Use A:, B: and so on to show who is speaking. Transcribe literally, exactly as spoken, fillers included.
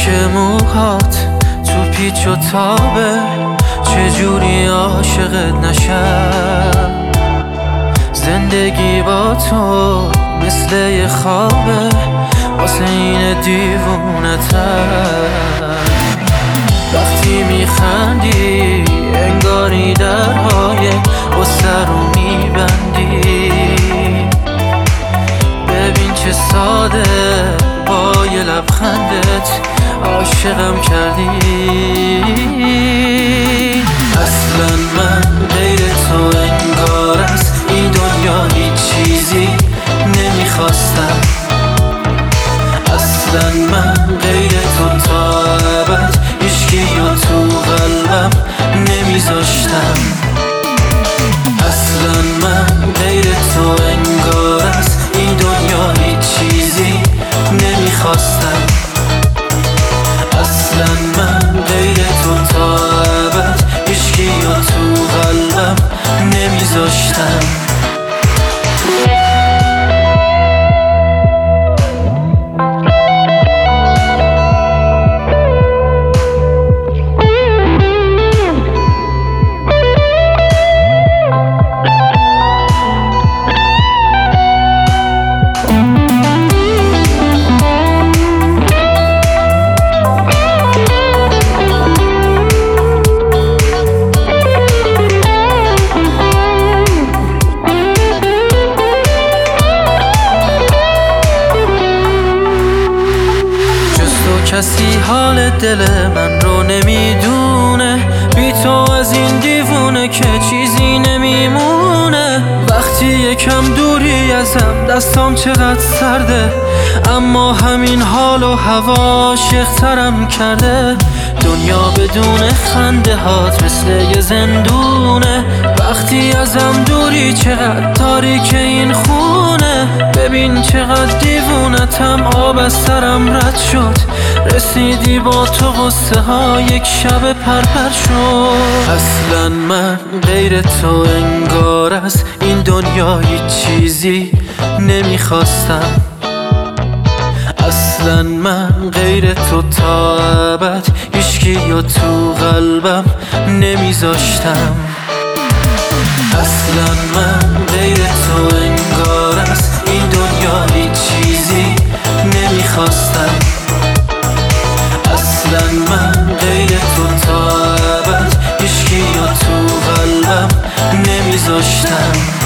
A: که موهات تو پیچ و تابه، چجوری عاشقت نشم. زندگی با تو مثل یه خوابه، واسه این دیوونتم. وقتی میخندی انگاری درهای غصه رو میبندی. ببین چه ساده با یه لبخندت عاشقم کردی. اصلا من غیر تو انگار از این دنیا هیچ چیزی نمیخواستم. اصلا من غیر تو تا ابد هیچکی رو تو قلبم نمیذاشتم. اصلا من غیر تو انگار از این دنیا هیچ چیزی نمیخواستم. اصلا من غیر تو تا ابد هیچکی رو تو قلبم نمیذاشتم. کسی حال دل من رو نمیدونه، بی تو از این دیوونه که چیزی نمیمونه. وقتی یکم دوری ازم دستام چقدر سرده، اما همین حال و هوا عاشق‌ترم کرده. دنیا بدون خنده هات مثل یه زندونه، وقتی ازم دوری چقدر تاریک این خونه. ببین چقدر دیوونتم، آب از سرم رد شد، رسیدی با تو غصه ها یک شب پرپر شد. اصلا من غیر تو انگار از این دنیا هیچ چیزی نمیخواستم. اصلا من غیر تو تا ابد هیچکی رو تو قلبم نمیذاشتم. اصلا من غیر تو انگار از این دنیا هیچ چیزی نمیخواستم. اصلا من غیر تو تا ابد هیچکی رو تو قلبم نمیذاشتم.